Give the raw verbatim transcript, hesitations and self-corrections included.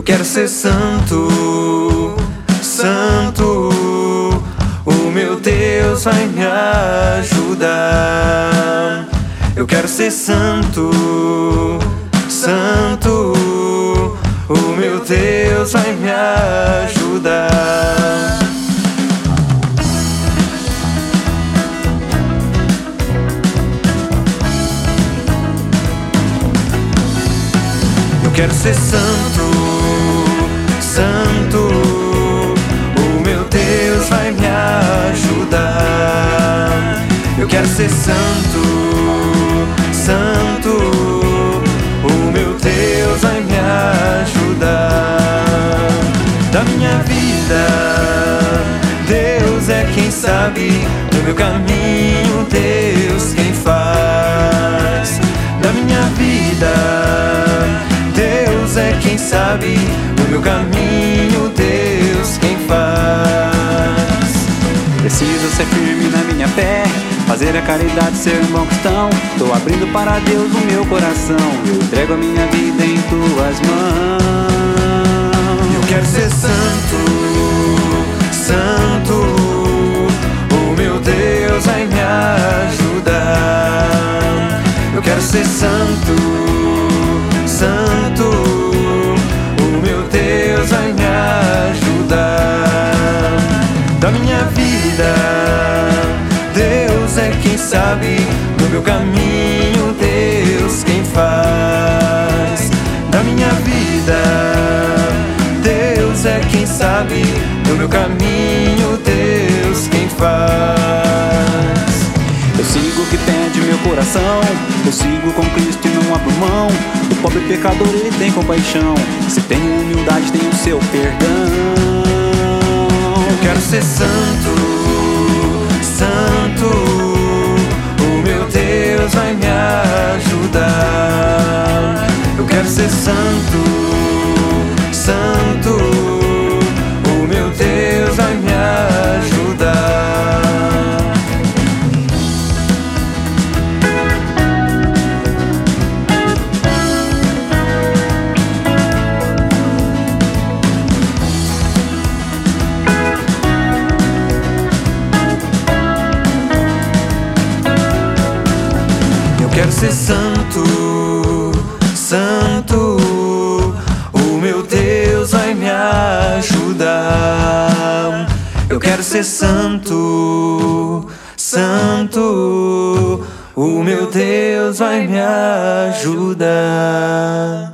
quero ser santo, santo. O meu Deus vai me ajudar. Eu quero ser santo, santo. O meu Deus vai me ajudar. Eu quero ser santo, santo. O meu Deus vai me ajudar. Eu quero ser santo, santo. O meu Deus vai me ajudar. Da minha vida, Deus é quem sabe. Do meu caminho, Deus quem faz. Da minha vida, Deus é quem sabe. O meu caminho, Deus quem faz. Preciso ser firme na minha fé, fazer a caridade, ser um bom cristão. Tô abrindo para Deus o meu coração. Eu entrego a minha vida em tuas mãos. Eu quero ser santo, santo. O meu Deus vai me ajudar. Eu quero ser santo, santo. O meu Deus vai me ajudar. Da minha vida, Deus é quem sabe. Do meu caminho, Deus quem faz. Da minha vida, Deus é quem sabe. Do meu caminho, Deus quem faz. Eu sigo o que pede meu coração. Eu sigo com Cristo e não abro mão. O pobre pecador, ele tem compaixão. Se tem humildade, tem o seu perdão. Eu quero ser santo, santo. O meu Deus vai me ajudar. Eu quero ser santo, santo. O meu Deus vai me ajudar. Eu quero ser santo, santo. O meu Deus vai me ajudar. Eu quero ser santo, santo. O meu Deus vai me ajudar.